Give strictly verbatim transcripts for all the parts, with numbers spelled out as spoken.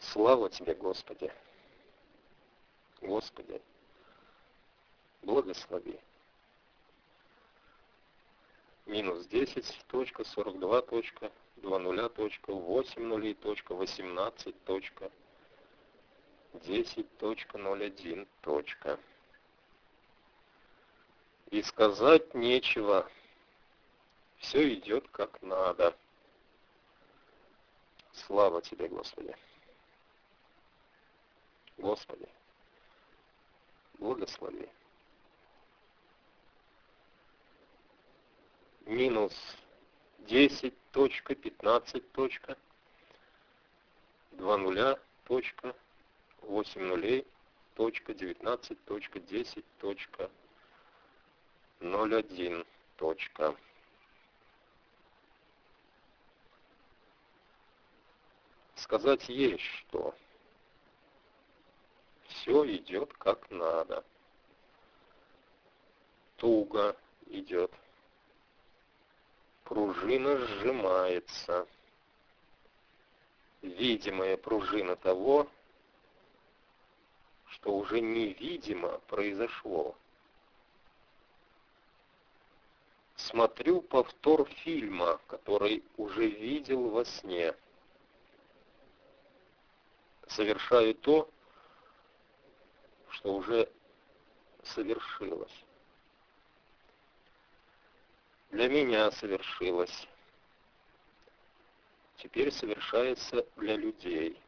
Слава Тебе, Господи! Господи, благослови. Минус десять точка сорок два точка двадцать точка восемь нулей точка восемнадцать точка десять точка ноль один точка. И сказать нечего. Все идет как надо. Слава Тебе, Господи! Господи, благослови. Минус десять точка пятнадцать точка двадцать точка восемь нулей точка девятнадцать точка десять точка ноль один точка. Сказать есть что. Все идет как надо. Туго идет. Пружина сжимается. Видимая пружина того, что уже невидимо произошло. Смотрю повтор фильма, который уже видел во сне. Совершаю то, что уже совершилось. Для меня совершилось. Теперь совершается для людей.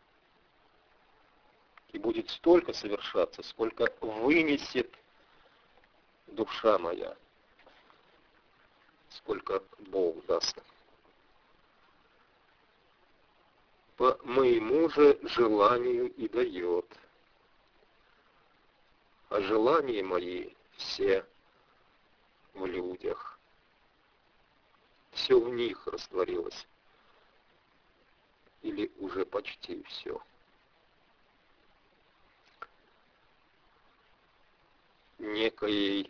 И будет столько совершаться, сколько вынесет душа моя, сколько Бог даст. По моему же желанию и дает. А желания мои все в людях. Все в них растворилось. Или уже почти все. Некоей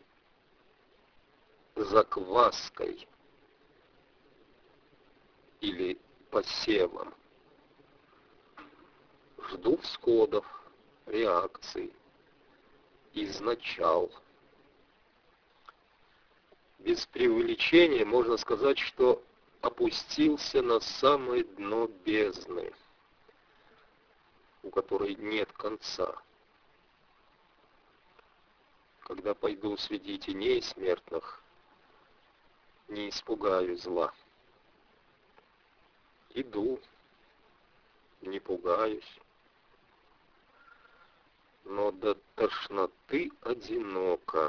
закваской или посевом жду всходов, реакций, изначал. Без преувеличения можно сказать, что опустился на самое дно бездны, у которой нет конца. Когда пойду среди теней смертных, не испугаюсь зла. Иду, не пугаюсь, но до тошноты одиноко.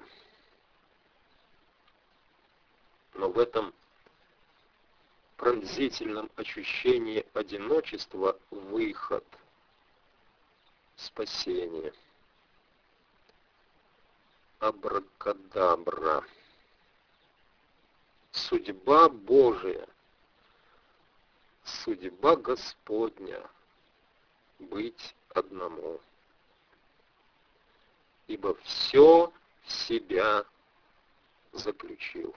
Но в этом пронзительном ощущении одиночества выход, спасение. Абракадабра. Судьба Божия, судьба Господня быть одному. Ибо все в себя заключил.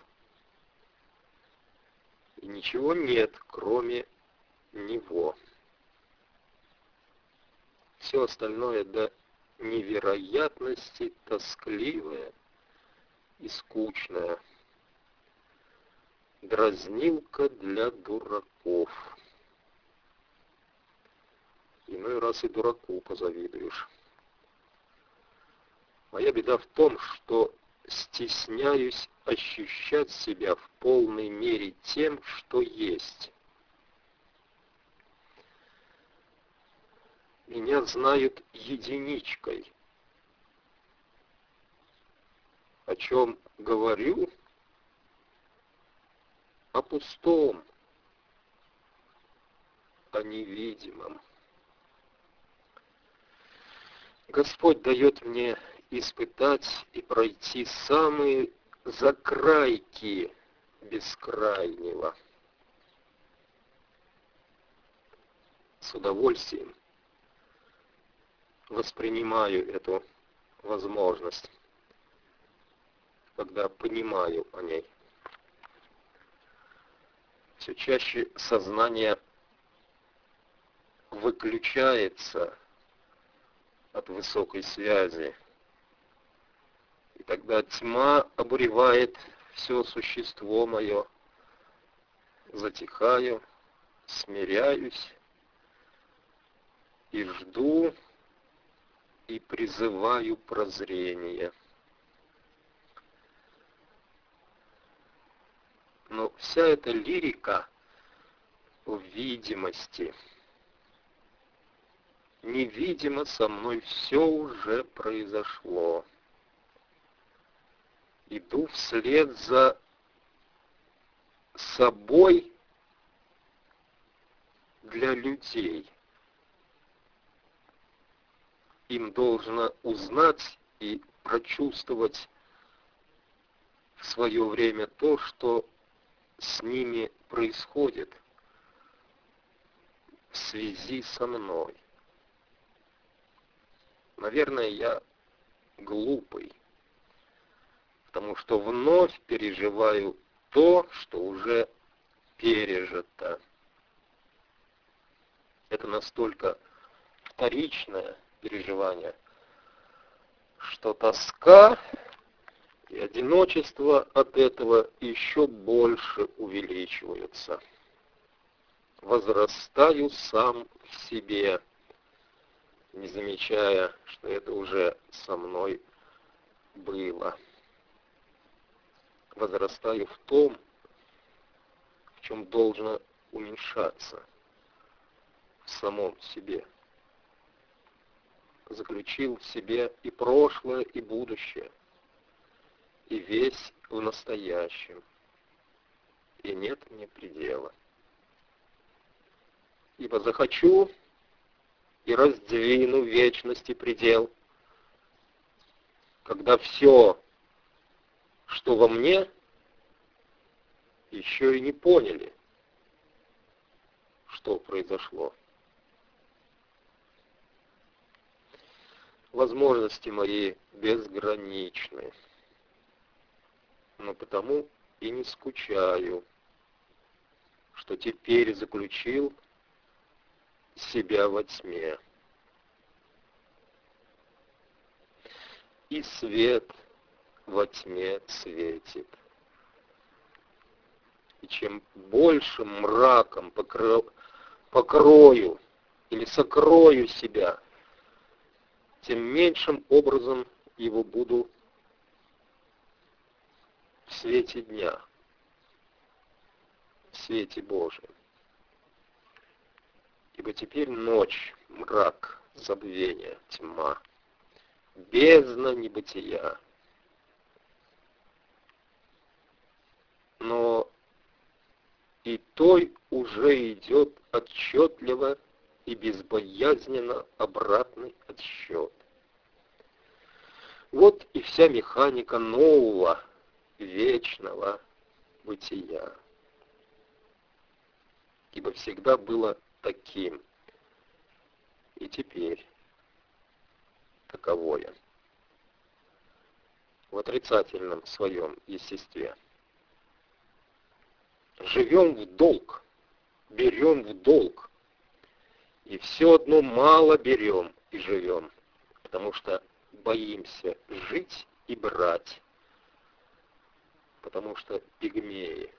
И ничего нет, кроме Него. Все остальное до невероятности тоскливое и скучное. Дразнилка для дураков. Иной раз и дураку позавидуешь. Моя беда в том, что стесняюсь ощущать себя в полной мере тем, что есть. Меня знают единичкой. О чем говорю? О пустом, о невидимом. Господь дает мне испытать и пройти самые закрайки бескрайнего. С удовольствием воспринимаю эту возможность, когда понимаю о ней. Все чаще сознание выключается от высокой связи. И тогда тьма обуревает все существо мое. Затихаю, смиряюсь и жду, и призываю прозрение. Но вся эта лирика в видимости. Невидимо со мной все уже произошло. Иду вслед за собой для людей. Им должно узнать и прочувствовать в свое время то, что с ними происходит в связи со мной. Наверное, я глупый, потому что вновь переживаю то, что уже пережито. Это настолько вторичное переживание, что тоска и одиночество от этого еще больше увеличиваются. Возрастаю сам в себе, не замечая, что это уже со мной было. Возрастаю в том, в чем должно уменьшаться, в самом себе. Заключил в себе и прошлое, и будущее, и весь в настоящем, и нет мне предела. Ибо захочу и раздвину вечности предел, когда все, что во мне, еще и не поняли, что произошло. Возможности мои безграничны, но потому и не скучаю, что теперь заключил себя во тьме. И свет во тьме светит. И чем больше мраком покро... покрою или сокрою себя, тем меньшим образом его буду в свете дня, в свете Божьем. Ибо теперь ночь, мрак, забвение, тьма, бездна небытия. Но и той уже идет отчетливо и безбоязненно обратный отсчет. Вот и вся механика нового, вечного бытия. Ибо всегда было таким, и теперь таковое. В отрицательном своем естестве. Живем в долг, берем в долг, и все одно мало берем и живем, потому что боимся жить и брать, потому что пигмеи.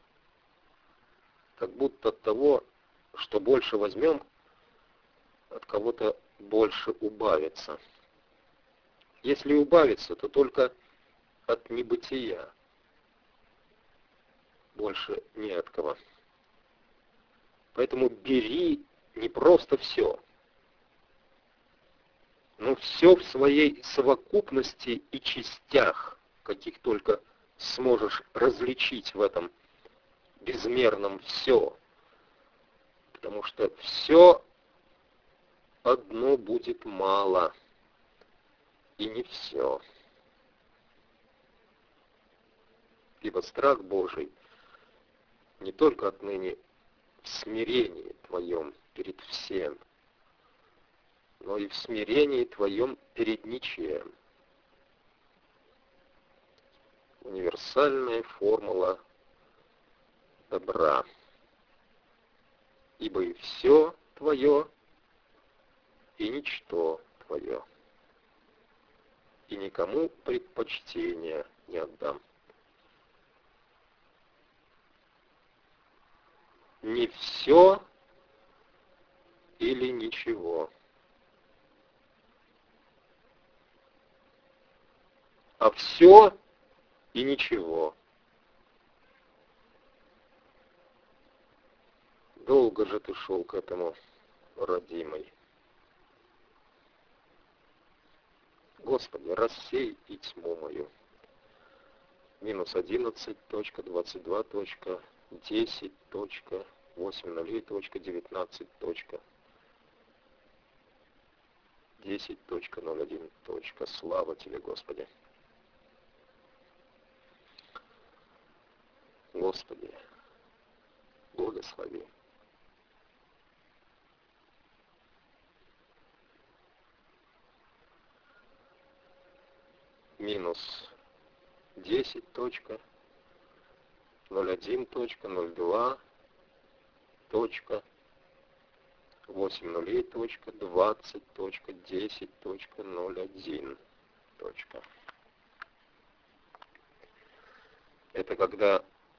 Как будто от того, что больше возьмем, от кого-то больше убавится. Если убавится, то только от небытия. Больше не от кого. Поэтому бери не просто все, но все в своей совокупности и частях, каких только сможешь различить в этом безмерном все. Потому что все одно будет мало, и не все. Ибо страх Божий не только отныне в смирении твоем перед всем, но и в смирении твоем перед ничем. Универсальная формула добра. Ибо и все твое и ничто твое, и никому предпочтения не отдам. Не все или ничего, а все и ничего. Долго же ты шел к этому, родимый. Господи, рассей и тьму мою. Минус одиннадцать точка двадцать два точка десять точка восемь нолей точка девятнадцать точка десять точка ноль один точка. Слава тебе, Господи. Господи, благослови. Минус десять точка ноль один точка ноль два точка восемь нолей точка двадцать точка десять точка ноль один точка. Это когда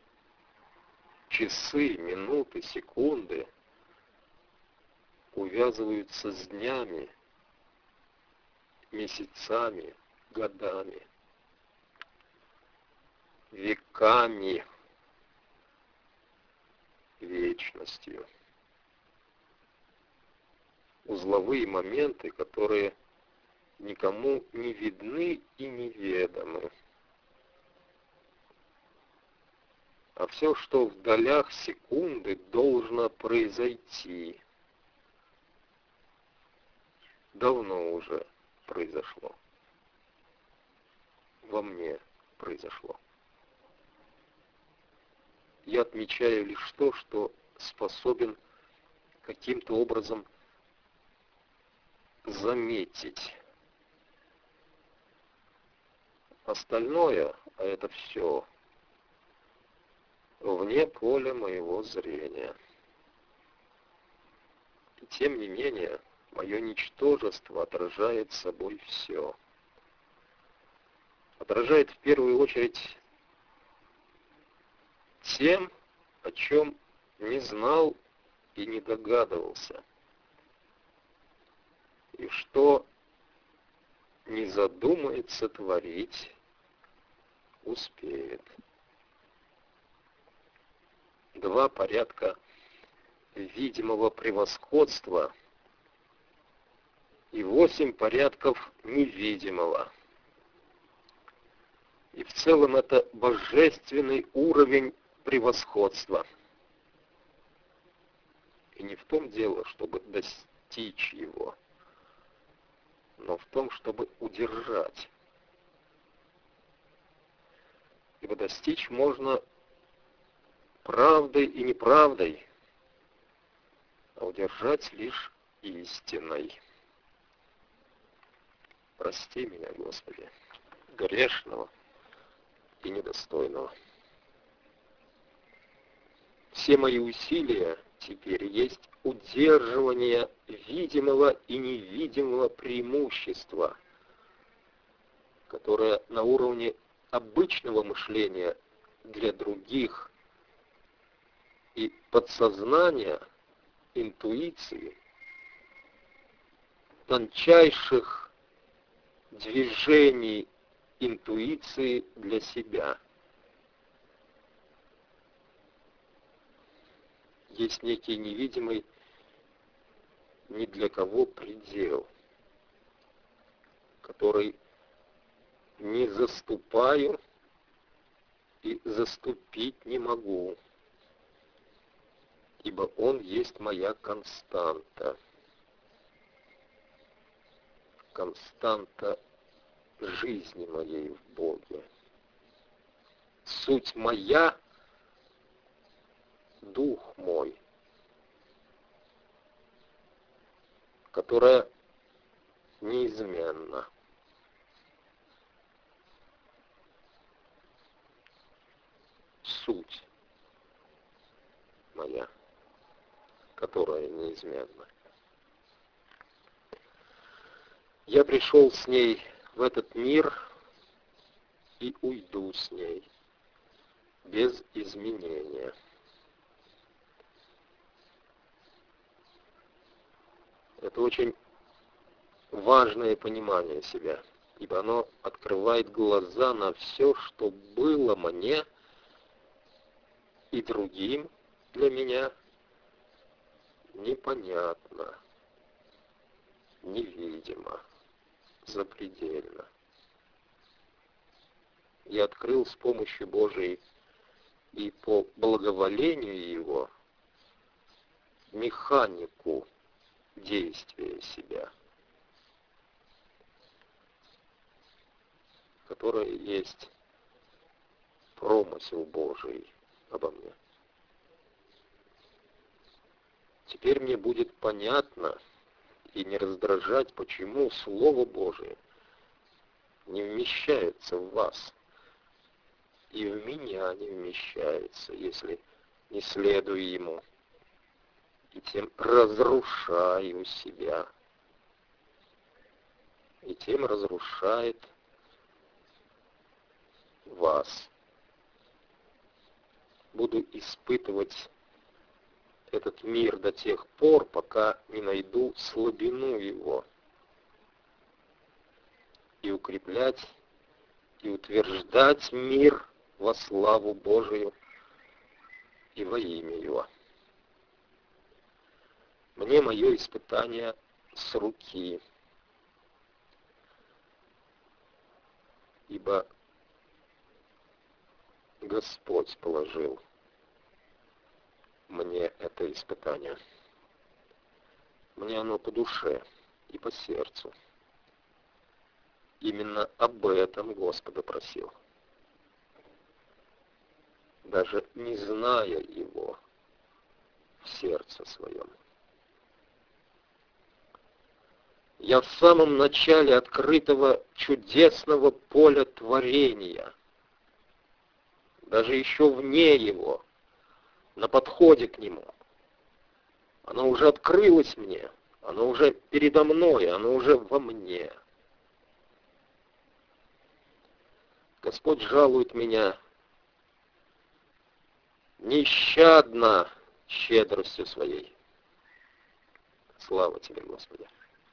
часы, минуты, секунды увязываются с днями, месяцами, годами, веками, вечностью. Узловые моменты, которые никому не видны и неведомы. А все, что в долях секунды, должно произойти. Давно уже произошло. Во мне произошло. Я отмечаю лишь то, что способен каким-то образом заметить. Остальное, а это все, вне поля моего зрения. И тем не менее, мое ничтожество отражает собой все. Отражает в первую очередь тем, о чем не знал и не догадывался. И что не задумается творить, успеет. Два порядка видимого превосходства и восемь порядков невидимого. И в целом это божественный уровень превосходства. И не в том дело, чтобы достичь его, но в том, чтобы удержать. Ибо достичь можно правдой и неправдой, а удержать лишь истиной. Прости меня, Господи, грешного и недостойного. Все мои усилия теперь есть удерживание видимого и невидимого преимущества, которое на уровне обычного мышления для других и подсознания, интуиции, тончайших движений интуиции для себя. Есть некий невидимый ни для кого предел, который не заступаю и заступить не могу, ибо он есть моя константа. Константа жизни моей в Боге. Суть моя — дух мой, которая неизменна. Суть моя, которая неизменна. Я пришел с ней в этот мир и уйду с ней без изменения. Это очень важное понимание себя, ибо оно открывает глаза на все, что было мне и другим для меня непонятно, невидимо, запредельно. Я открыл с помощью Божией и по благоволению Его механику действия себя, которая есть промысел Божий обо мне. Теперь мне будет понятно и не раздражать, почему Слово Божие не вмещается в вас и в меня не вмещается, если не следую Ему, и тем разрушаю себя, и тем разрушает вас. Буду испытывать этот мир до тех пор, пока не найду слабину его, и укреплять, и утверждать мир во славу Божию и во имя Его. Мне мое испытание с руки, ибо Господь положил мне это испытание. Мне оно по душе и по сердцу. Именно об этом Господа просил. Даже не зная Его в сердце своем. Я в самом начале открытого чудесного поля творения, даже еще вне его, на подходе к нему. Оно уже открылось мне, оно уже передо мной, оно уже во мне. Господь жалует меня нещадно щедростью своей. Слава Тебе, Господи!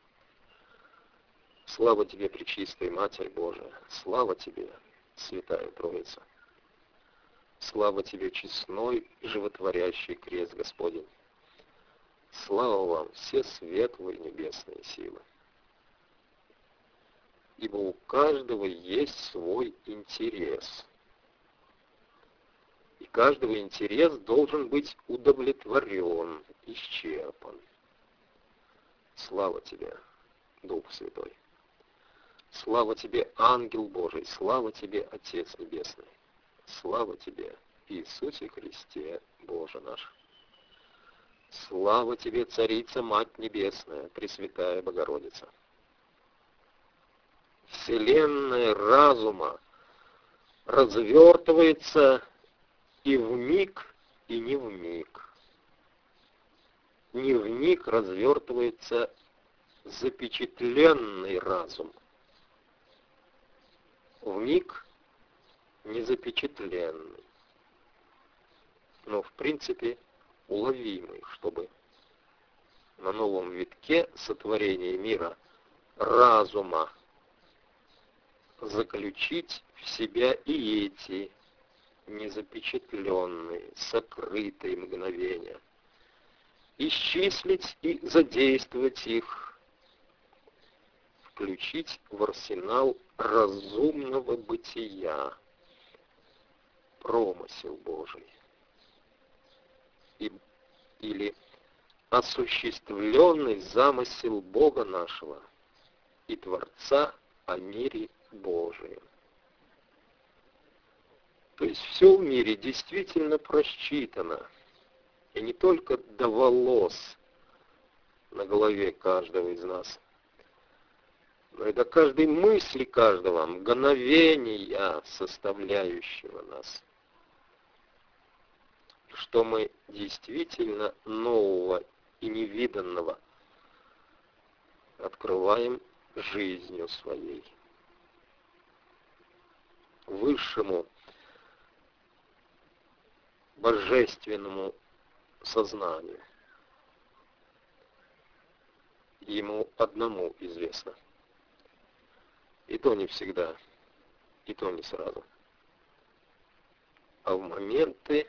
Слава Тебе, Пречистая Матерь Божия! Слава Тебе, Святая Троица! Слава Тебе, честной и животворящий крест Господень! Слава вам, все светлые небесные силы! Ибо у каждого есть свой интерес. И каждого интерес должен быть удовлетворен, исчерпан. Слава Тебе, Дух Святой! Слава Тебе, Ангел Божий! Слава Тебе, Отец Небесный! Слава Тебе, Иисусе Христе, Боже наш! Слава Тебе, Царица, Мать Небесная, Пресвятая Богородица! Вселенная разума развертывается и вмиг, и не вмиг. Не вмиг развертывается запечатленный разум. Вмиг не запечатленный, но в принципе уловимый, чтобы на новом витке сотворения мира разума заключить в себя и эти незапечатленные, сокрытые мгновения, исчислить и задействовать их, включить в арсенал разумного бытия, промысел Божий, и, или осуществленный замысел Бога нашего и Творца о мире Божием. То есть все в мире действительно просчитано, и не только до волос на голове каждого из нас, но и до каждой мысли каждого, мгновения, составляющего нас. Что мы действительно нового и невиданного открываем жизнью своей, высшему божественному сознанию. Ему одному известно. И то не всегда, и то не сразу. А в моменты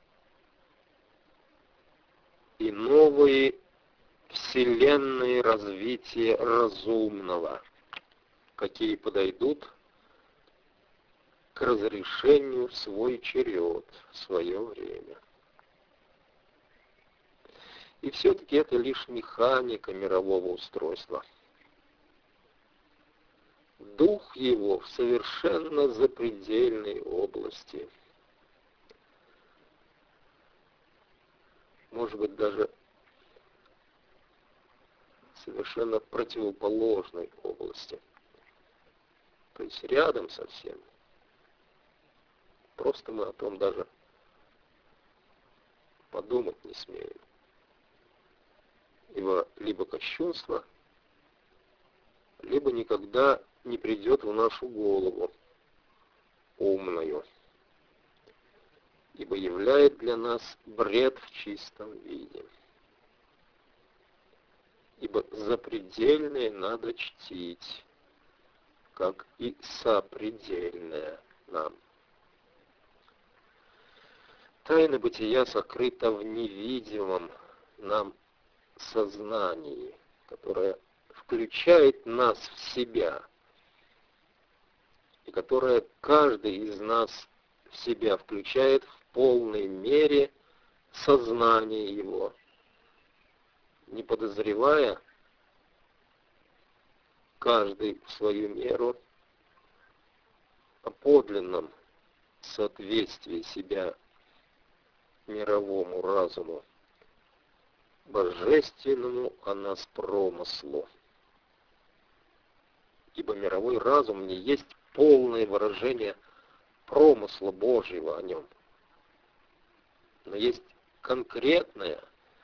и новые вселенные развития разумного, какие подойдут к разрешению в свой черед, в свое время. И все-таки это лишь механика мирового устройства. Дух его в совершенно запредельной области. Может быть, даже совершенно противоположной области. То есть рядом совсем. Просто мы о том даже подумать не смеем. Ибо либо кощунство, либо никогда не придет в нашу голову умную, ибо являет для нас бред в чистом виде. Ибо запредельное надо чтить, как и сопредельное нам. Тайна бытия сокрыта в невидимом нам сознании, которое включает нас в себя, и которое каждый из нас в себя включает в полной мере сознание его, не подозревая каждый в свою меру о подлинном соответствии себя мировому разуму, божественному о нас промыслу. Ибо мировой разум не есть полное выражение промысла Божьего о нем, но есть конкретная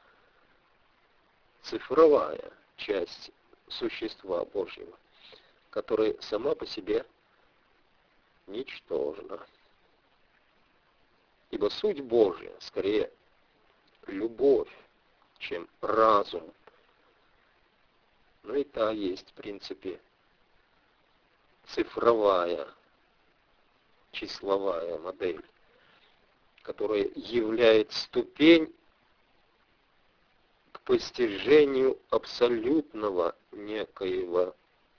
цифровая часть существа Божьего, которая сама по себе ничтожна. Ибо суть Божья скорее любовь, чем разум. Но и та есть, в принципе, цифровая, числовая модель, которая являет ступень к постижению абсолютного некоего,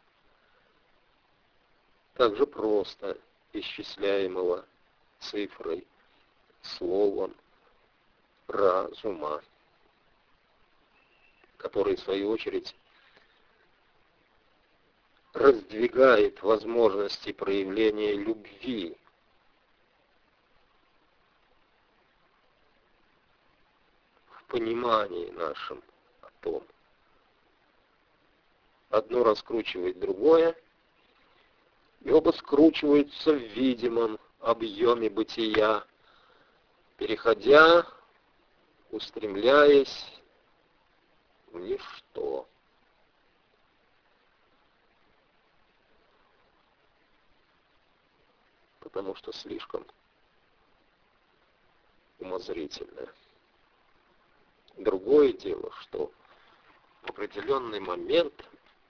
также просто исчисляемого цифрой, словом разума, который, в свою очередь, раздвигает возможности проявления любви в понимании нашем о том. Одно раскручивает другое, и оба скручиваются в видимом объеме бытия, переходя, устремляясь в ничто. Потому что слишком умозрительное. Другое дело, что в определенный момент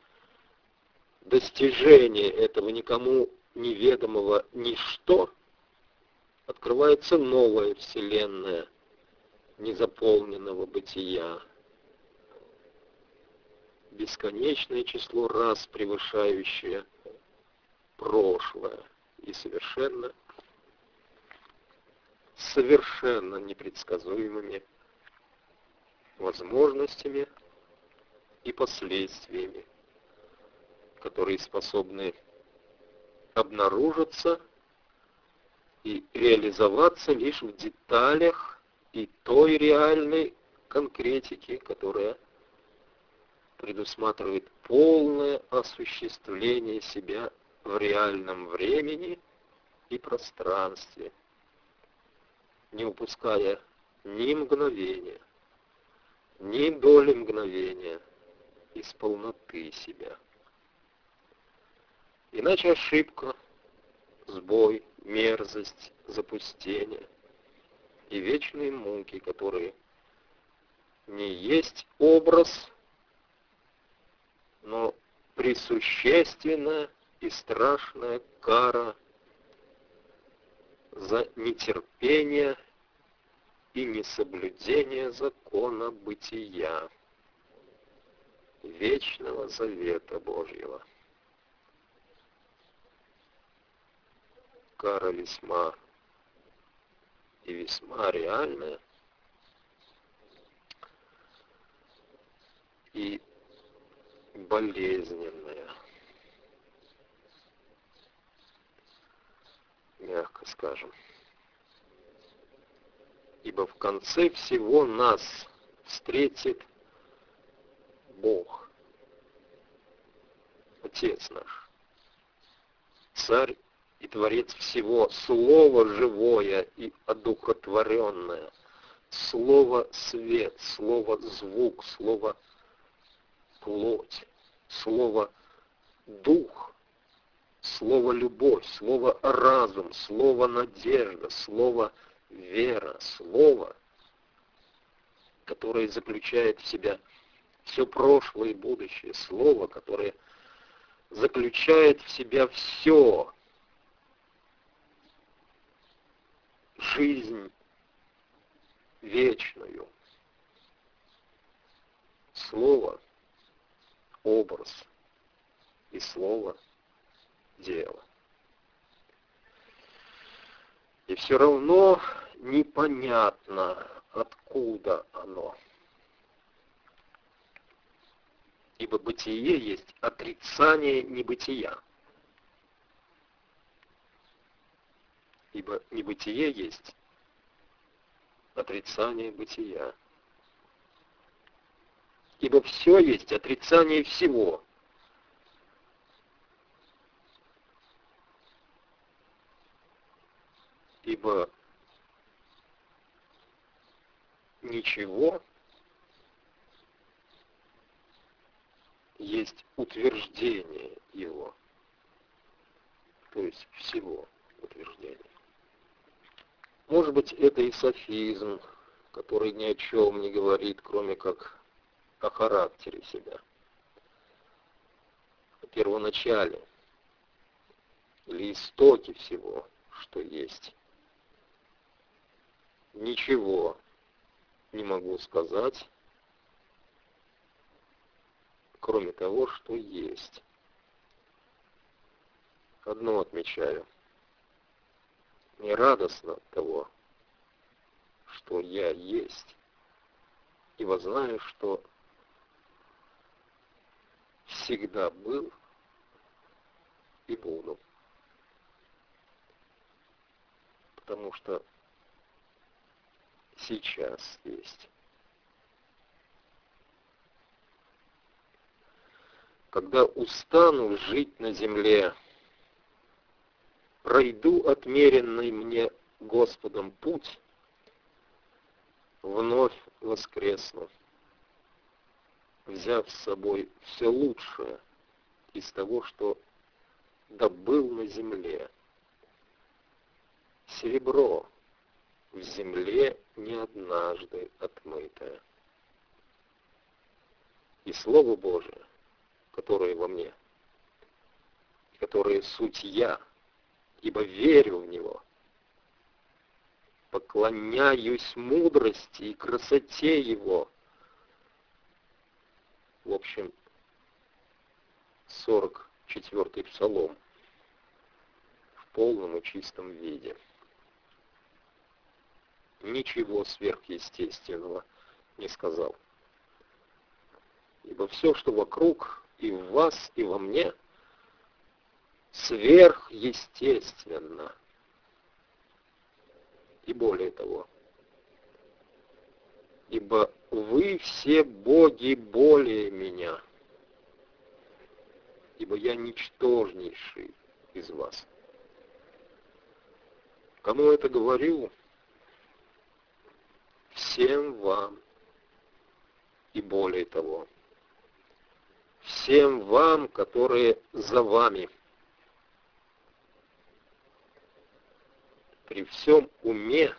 достижения этого никому неведомого ничто открывается новая вселенная незаполненного бытия, бесконечное число раз превышающее прошлое и совершенно совершенно непредсказуемыми возможностями и последствиями, которые способны обнаружиться и реализоваться лишь в деталях и той реальной конкретики, которая предусматривает полное осуществление себя в реальном времени и пространстве, не упуская ни мгновения, ни доли мгновения из полноты себя. Иначе ошибка, сбой, мерзость, запустение и вечные муки, которые не есть образ, но присущественная и страшная кара за нетерпение и несоблюдение закона бытия, вечного завета Божьего. Кара весьма и весьма реальная и болезненная, мягко скажем. Ибо в конце всего нас встретит Бог, Отец наш, Царь и Творец всего, Слово живое и одухотворенное, Слово свет, Слово звук, Слово плоть, Слово дух, Слово любовь, Слово разум, Слово надежда, Слово вера, Слово, которое заключает в себя все прошлое и будущее, Слово, которое заключает в себя все, жизнь вечную. Слово, образ и слово, дело. И все равно непонятно, откуда оно. Ибо бытие есть отрицание небытия. Ибо небытие есть отрицание бытия. Ибо все есть отрицание всего. Ибо ничего есть утверждение его, то есть всего утверждения. Может быть, это и софизм, который ни о чем не говорит, кроме как о характере себя, о первоначале или истоке всего, что есть. Ничего не могу сказать, кроме того, что есть. Одно отмечаю. Мне радостно от того, что я есть, ибо знаю, что всегда был и буду. Потому что сейчас есть. Когда устану жить на земле, пройду отмеренный мне Господом путь, вновь воскресну, взяв с собой все лучшее из того, что добыл на земле. Серебро в земле не однажды отмытое. И Слово Божие, которое во мне, которое суть я, ибо верю в него, поклоняюсь мудрости и красоте его. В общем, сорок четвёртый псалом в полном и чистом виде. Ничего сверхъестественного не сказал. Ибо все, что вокруг, и в вас, и во мне, сверхъестественно. И более того, ибо вы все боги более меня, ибо я ничтожнейший из вас. Кому это говорю? Всем вам, и более того, всем вам, которые за вами, при всем уме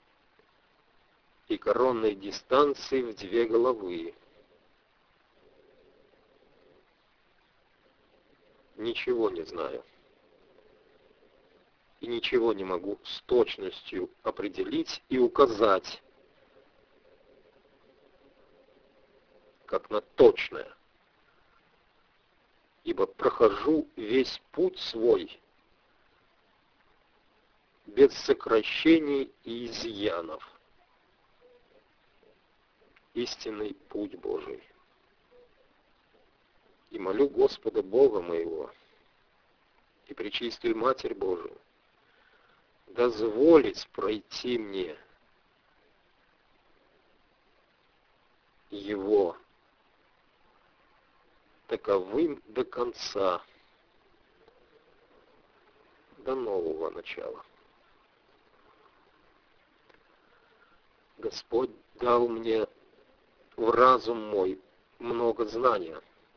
и коронной дистанции в две головы. Ничего не знаю. И ничего не могу с точностью определить и указать, как на точное. Ибо прохожу весь путь свой без сокращений и изъянов. Истинный путь Божий. И молю Господа Бога моего и Пречистую Матерь Божию дозволить пройти мне Его таковым до конца, до нового начала. Господь дал мне в разум мой много знания.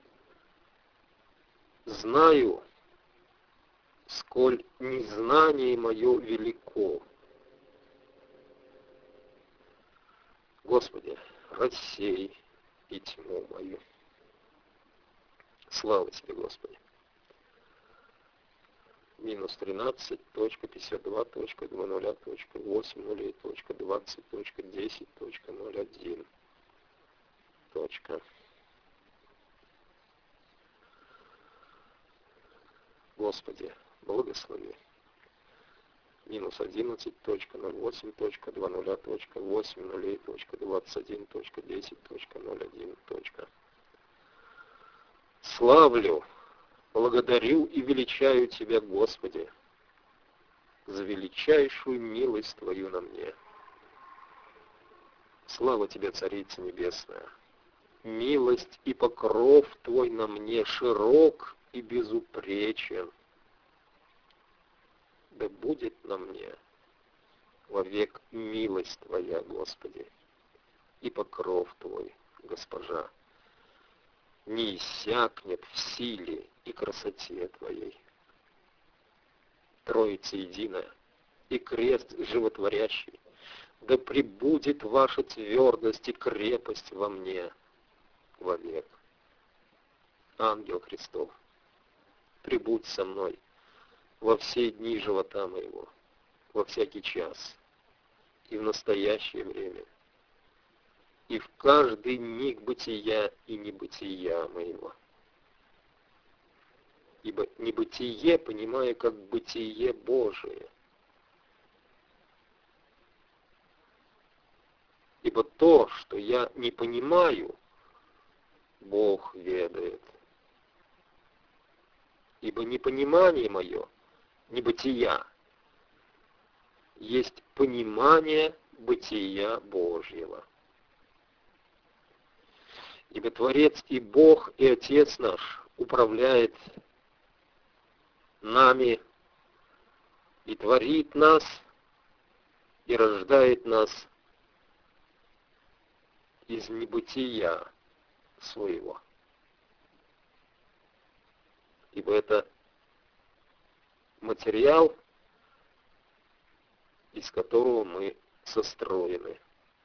Знаю, сколь незнание мое велико. Господи, рассей и тьму мою. Слава Тебе, Господи. Минус тринадцать точка пятьдесят два точка два ноль точка восемь нулей точка двадцать точка десять точка ноль один точка. Господи, благослови. Минус одиннадцать точка ноль восемь точка два ноль точка восемь нулей точка двадцать один точка десять точка ноль один точка. Славлю, благодарю и величаю Тебя, Господи, за величайшую милость Твою на мне. Слава Тебе, Царица Небесная! Милость и покров Твой на мне широк и безупречен. Да будет на мне вовек милость Твоя, Господи, и покров Твой, Госпожа, не иссякнет в силе и красоте Твоей. Троица единая и крест животворящий, да пребудет ваша твердость и крепость во мне вовек. Ангел Христов, пребудь со мной во все дни живота моего, во всякий час, и в настоящее время, и в каждый миг бытия и небытия моего. Ибо небытие понимаю как бытие Божие. Ибо то, что я не понимаю, Бог ведает. Ибо непонимание мое, небытия, есть понимание бытия Божьего. Ибо Творец и Бог, и Отец наш управляет нами и творит нас, и рождает нас из небытия своего. Ибо это материал, из которого мы состроены.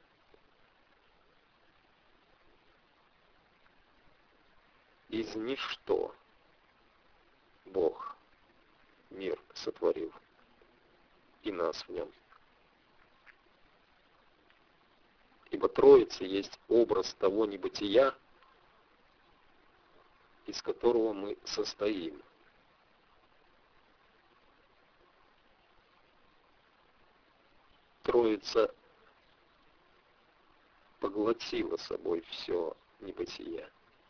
Из ничто Бог мир сотворил, и нас в нем. Ибо Троица есть образ того небытия, из которого мы состоим. Троица поглотила собой все небытие.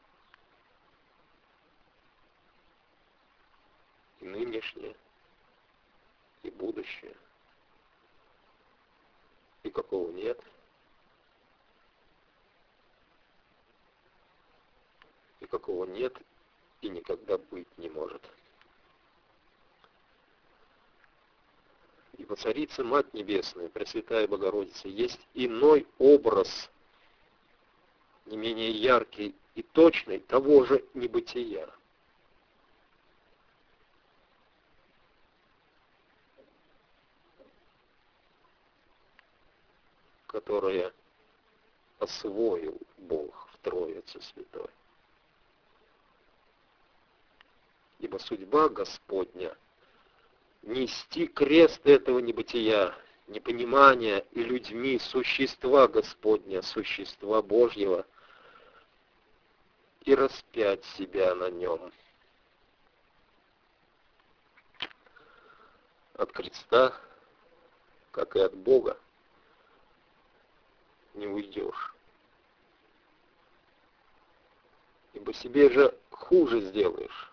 И нынешнее, и будущее, и какого нет, и какого нет, и никогда быть не может. Ибо Царица, Мать Небесная, Пресвятая Богородица, есть иной образ, не менее яркий и точный, того же небытия. которое освоил Бог в Троице Святой. Ибо судьба Господня — нести крест этого небытия, непонимания и людьми существа Господня, существа Божьего, и распять себя на нем. От креста, как и от Бога, не уйдешь. Ибо себе же хуже сделаешь.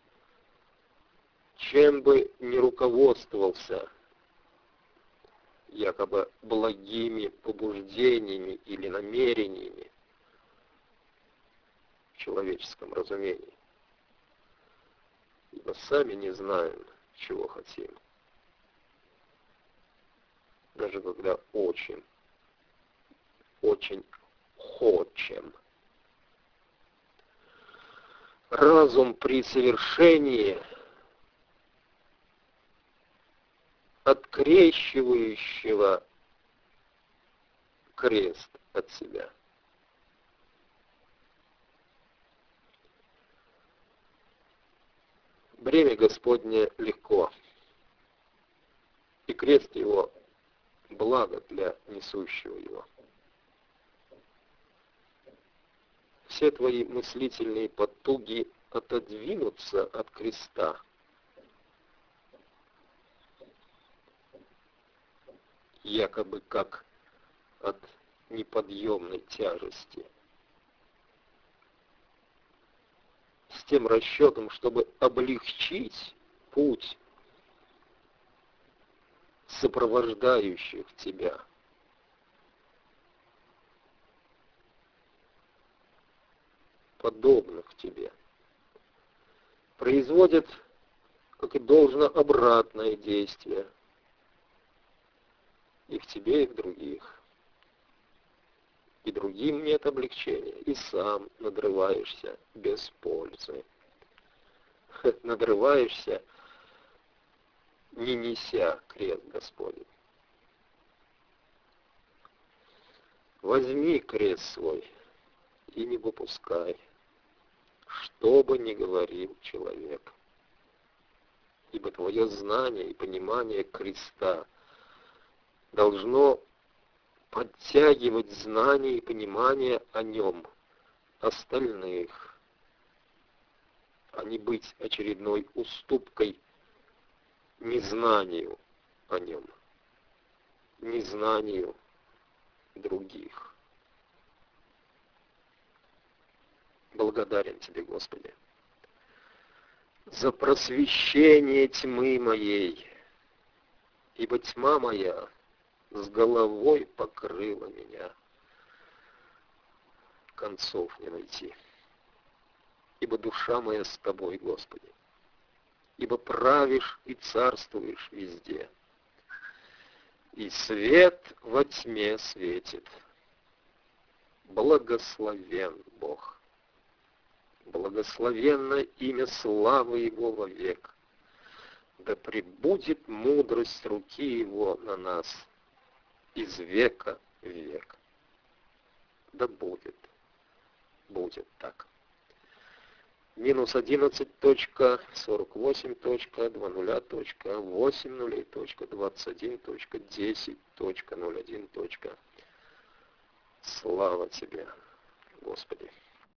Чем бы ни руководствовался якобы благими побуждениями или намерениями в человеческом разумении, ибо сами не знаем, чего хотим. Даже когда очень, очень хочем. Разум при совершении открещивающего крест от себя. Бремя Господне легко, и крест его благо для несущего его. Все твои мыслительные потуги отодвинуться от креста якобы как от неподъемной тяжести, с тем расчетом, чтобы облегчить путь сопровождающих тебя. Подобных тебе. Производят, как и должно, обратное действие. И в тебе, и в других. И другим нет облегчения, и сам надрываешься без пользы. Надрываешься, не неся крест Господень. Возьми крест свой и не выпускай, что бы ни говорил человек. Ибо твое знание и понимание креста должно подтягивать знание и понимание о нем остальных, а не быть очередной уступкой незнанию о нем, незнанию других. Благодарен Тебе, Господи, за просвещение тьмы моей, ибо тьма моя с головой покрыла меня. Концов не найти. Ибо душа моя с Тобой, Господи. Ибо правишь и царствуешь везде. И свет во тьме светит. Благословен Бог. Благословенно имя славы Его вовек. Да пребудет мудрость руки Его на нас из века в век. Да будет, будет так. Минус одиннадцать точка сорок восемь точка два нуля точка восемь нулей точка двадцать один точка десять точка ноль один точка. Слава Тебе, Господи.